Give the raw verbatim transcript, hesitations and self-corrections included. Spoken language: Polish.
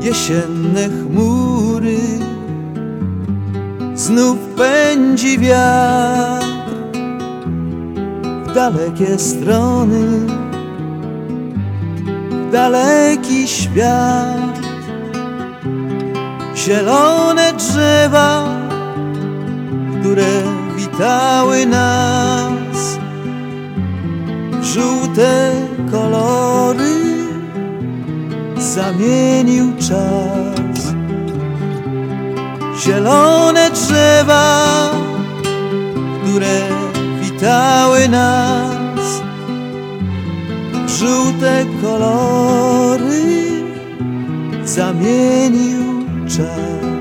jesienne chmury, znów pędzi wiatr w dalekie strony, w daleki świat. Zielone drzewa, które witały nas, żółte kolory zamienił czas. Zielone drzewa, które witały nas, żółte kolory zamienił czas.